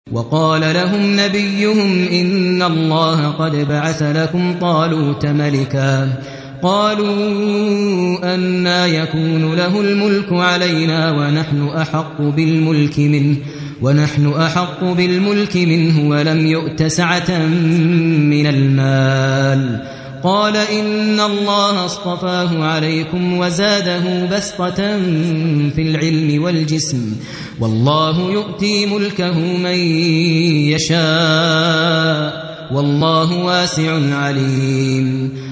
وقال لهم نبيهم إن الله قد بعث لكم طالوت ملكا قالوا أنى يكون له الملك علينا ونحن أحق بالملك منه ولم يؤت سعة من المال قال إن الله اصطفاه عليكم وزاده بسطة في العلم والجسم والله يؤتي ملكه من يشاء والله واسع عليم